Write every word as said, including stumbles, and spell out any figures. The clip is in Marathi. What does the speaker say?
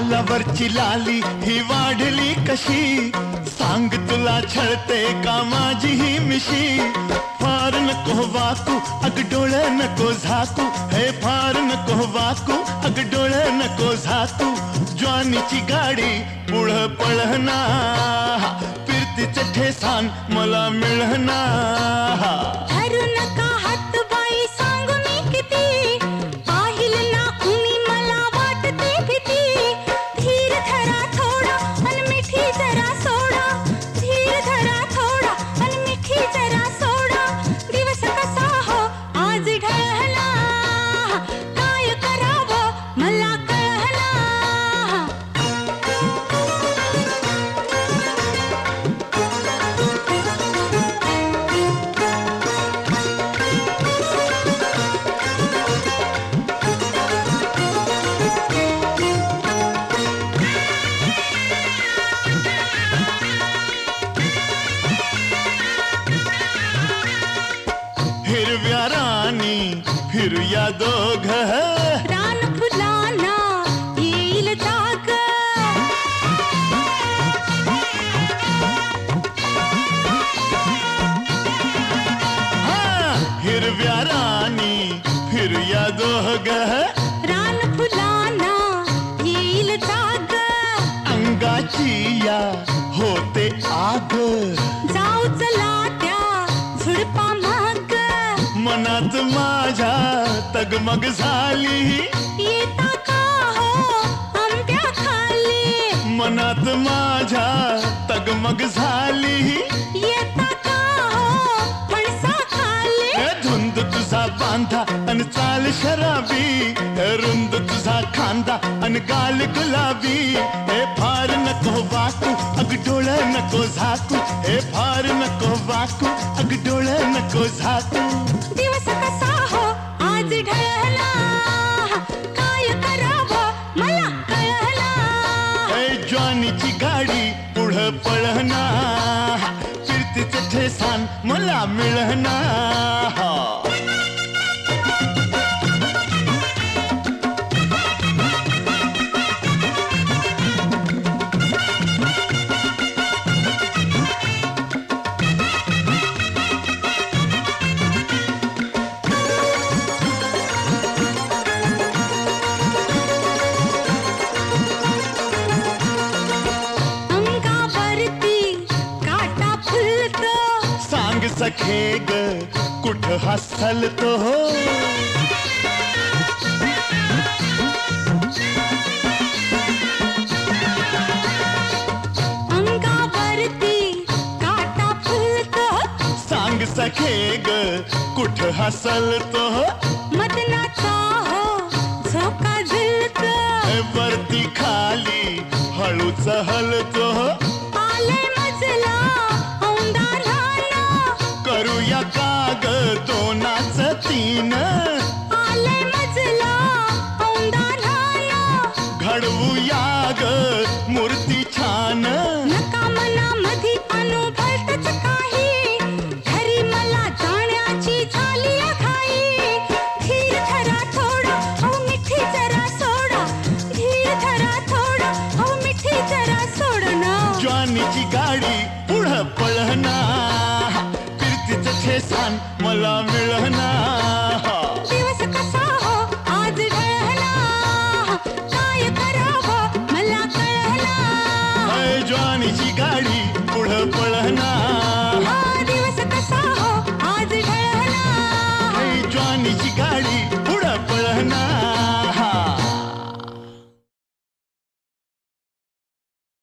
गालावरची लाली ही वाढली कशी, सांग तुला छळते का माझी ही मिशी. फार नको वाकू अग डोळे नको झाकू, हे फार नको वाकू अग डोळे नको झाकू. ज्वानीची गाडी पुढं पळहना, फिरतीचे ठेसान मला मिळहना. धरू नका हात बाई सांगू मी किती, पाहिलं ना कुणी मला वाटते भीती. धीर धरा थोडा अन मिठी जरा सोडा, धीर धरा थोडा अन मिठी जरा सोडा. दिवस कसा हो आज ढळला, काय करावं मला कळना. हिरव्या रानी फिरूया दोघ, रान फुलांना येईल जाग. हा हिरव्या रानी फिरूया दोघ, रान फुलांना येईल जाग. अंगाची या होते आग, जाऊ चला त्या झुडपा माग. मनात माझ्या तगमग झाली, येता का हो आंब्या खाली. मनात माझ्या तगमग झाली. येता का हो फणसा खाली. हे धुंद तुझा बांधा अन चाल शराबी, हे रुंद तुझा खांदा अन गाल गुलाबी. हे फार नको वाकू अग डोळे नको झाकू, हे फार नको वाकू अग डोळे नको झाकू. दिवस कसा हो आज ढळला, काय करावं मला कळना. हे ज्वानीची गाडी पुढं पळहना, फिरतीचे ठेसान मला मिळहना. अंगावरती काटा फुलतो, सांग सखे ग कुठं हसलतो. अंगावरती काटा फुलतो. सांग सखे ग कुठं हसलतो. मदनाचा हो झोका झुलतो, वरती खाली हळूच हलतो. आले मजला औंधाराला, करूया काग दोनाच तीन, आले मजला औंधाराला. घडवूया ग मूर्ती छान. नका मनामधी अनुभवतच काही, घरी मला जाण्याची झाली घाई. धीर धरा थोडा हो मिठी जरा सोडा, धीर धरा थोडा हो मिठी जरा सोडना. ज्वानीची गाडी पुढं पळहना, फिरतीचं ठेसान मला मिळहना.